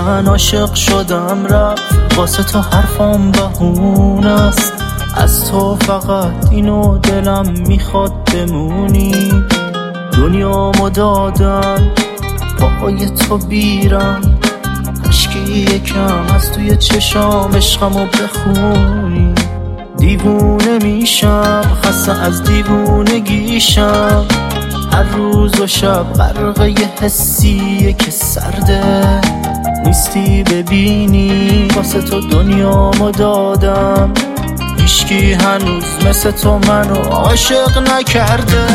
من عاشق شدم رفت، واسه تو حرفام بهونه است. از تو فقط اینو دلم میخواد بمونی. دنیامو دادم پای تو بیرم، عشقی یکم از توی چشام عشقمو بخونی. دیوونه میشم، خسته از دیوونگیشم، هر روز و شب غرق یه حسیه که سرده. نیستی ببینی، واسه تو دنیامو دادم، هیچکی هنوز مثل تو منو عاشق نکرده.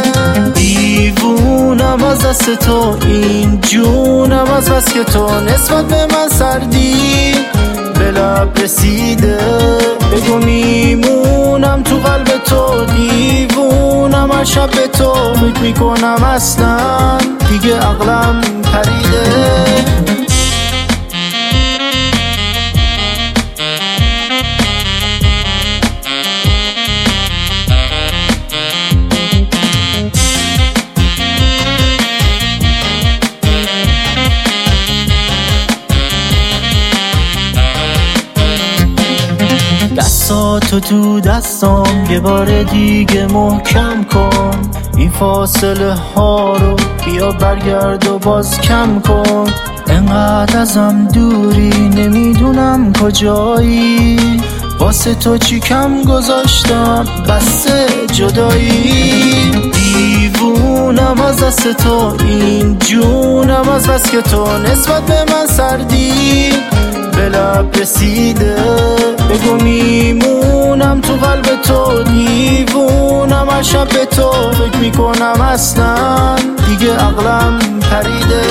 دیوونم از دست تو، این جونم از بس که تو نسبت به من سردی. به لب رسیده بگو میمونم تو قلب تو. دیوونم هر شب به تو فکر میکنم، اصلا دیگه عقلم پریده. دستاتو تو دستام یه بار دیگه محکم کن. این فاصله ها رو بیا برگرد و باز کم کن. انقدر ازم دوری نمیدونم کجایی، واسه تو چی کم گذاشتم بسه جدایی. دیوونم از دست تو، این جونم از بس که تو نسبت به من سردی. به لب رسیده بگو میمونم تو قلب تو. دیوونم هر شب به تو فکر میکنم، اصلا دیگه عقلم پریده.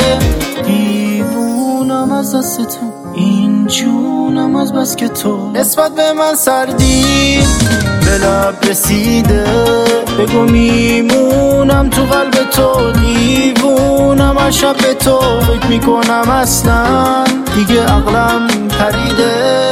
دیوونم از دست تو، این جونم از بس که تو نسبت به من سردی. به لب رسیده بگو میمونم تو قلب تو. دیوونم هر شب به تو فکر میکنم، اصلا دیگه عقلم پریده.